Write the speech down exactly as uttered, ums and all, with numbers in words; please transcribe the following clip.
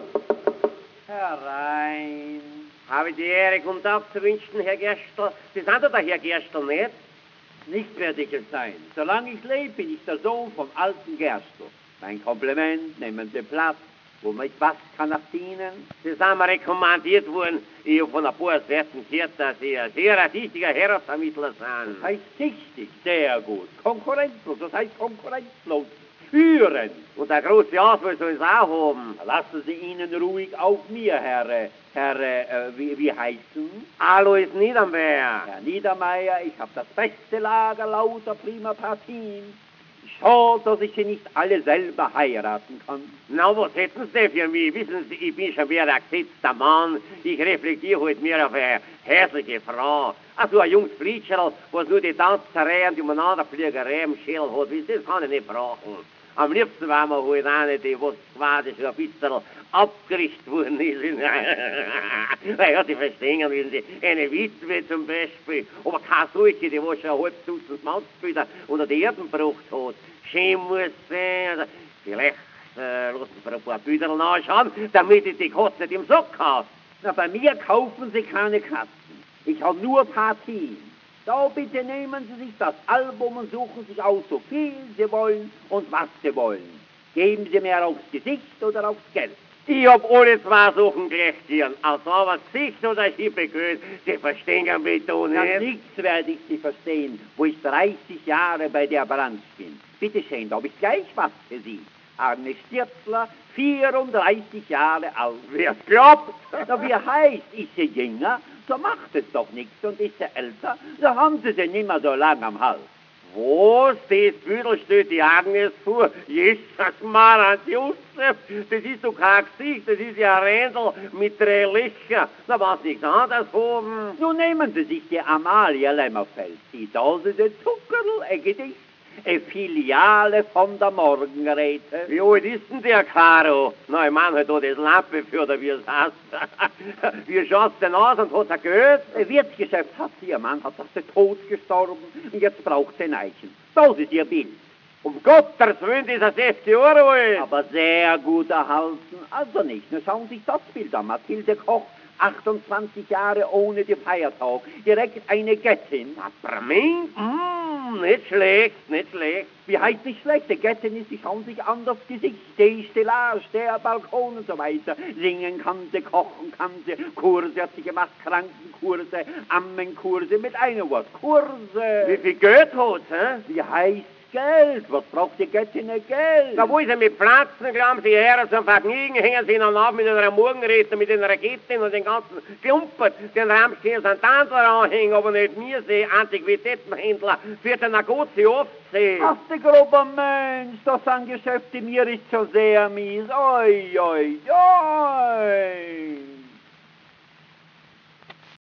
Herein. Habe ich die Ehre, guten Tag zu wünschen, Herr Gerstl. Sie sind doch der Herr Gerstl, nicht? Nicht werde ich es sein. Solange ich lebe, bin ich der Sohn vom alten Gerstl. Mein Kompliment, nehmen Sie Platz. Wo mich was kann er dienen? Sie sind mir rekommandiert worden, ich habe von ein paar Seiten gehört, dass Sie ein sehr tüchtiger Heiratsvermittler sind. Das heißt tüchtig, sehr gut. Konkurrenzlos, das heißt konkurrenzlos. Führen. Und eine große Auswahl sollen Sie auch haben. Lassen Sie ihnen ruhig auf mir, Herr, Herr, äh, wie, wie heißen? Alois Niedermeyer. Herr Niedermeyer, ich habe das beste Lager lauter prima Partien. Schade, dass ich sie nicht alle selber heiraten kann. Na, was hätten Sie denn für mich? Wissen Sie, ich bin schon wieder ein gesetzter Mann. Ich reflektiere heute mehr auf eine hässliche Frau. Also ein junges Flitscherl, was nur die Tanzerei und die Monatefliegerei im Schädel hat, das kann ich nicht brauchen. Am liebsten war mir halt eine, die was quasi schon ein bisschen abgerichtet worden ist. Naja, Sie verstehen, wenn Sie eine Witwe zum Beispiel, aber keine solche, die was schon ein halbes Dutzend Mannsbilder unter die Erden gebracht hat. Schön muss sein, oder vielleicht äh, lassen Sie ein paar Bilder nachschauen, damit ich die Katze nicht im Sack habe. Na, bei mir kaufen Sie keine Katzen. Ich habe nur Partien. Da bitte nehmen Sie sich das Album und suchen sich aus, so viel Sie wollen und was Sie wollen. Geben Sie mir aufs Gesicht oder aufs Geld. Ich hab alle zwei Sachen gleich gern. Also aber Gesicht oder Hippe Geld, Sie verstehen mich da nicht. Na, nichts werde ich Sie verstehen, wo ich dreißig Jahre bei der Branche bin. Bitte schön, da habe ich gleich was für Sie. Arne Stürzler, vierunddreißig Jahre alt. Wer glaubt? Na, wie heißt, ist sie jünger, so macht es doch nichts. Und ist sie älter, so haben Sie sie nicht mehr so lang am Hals. Was? Das Büdel steht die Agnes vor? Jesus, Mann, Josef, das ist doch kein Gesicht, das ist ja ein Rändel mit drei Löchern. Da was nichts anderes haben. Nun nehmen Sie sich die Amalie Lämmerfeld. Die Dose der Zuckerl, ein Gedicht. Eine Filiale von der Morgenräte. Wie alt ist denn der Karo? Na, ich meine halt da das Lampe für, oder wie es heißt. Wie schaut's denn aus und hat er Geld? Ein Wirtsgeschäft hat sie, ihr Mann hat aus der Tod gestorben und jetzt braucht sie ein Eichen. Das ist ihr Bild. Um Gottes Willen, das ist er sechzig Jahre alt. Aber sehr gut erhalten. Also nicht, nur schauen Sie sich das Bild an. Mathilde Koch, achtundzwanzig Jahre ohne die Feiertag. Direkt eine Göttin. Peppermint? Mm, nicht schlecht, nicht schlecht. Wie heißt nicht schlecht? Die Göttin ist, sie schauen sich an das Gesicht. Die Stellage, der Balkon und so weiter. Singen kann sie, kochen kann sie. Kurse hat sie gemacht, Krankenkurse, Ammenkurse, mit einem Wort. Kurse. Wie viel Geld hat sie? Hä? Wie heißt Geld? Was braucht die Göttin Geld? Na, wo ist er mit Pflanzen, glauben Sie her, zum Vergnügen, hängen Sie ihn auf mit einer Morgenrede, mit den Raketen und den ganzen Klumpert, den Ramstehen an Tandler anhängen, aber nicht mir sehen, Antiquitätenhändler, für den Negozi aufsehen. Ach, der grobe Mensch, das an Geschäfte mir ist so sehr mies. Oi, oi, oi.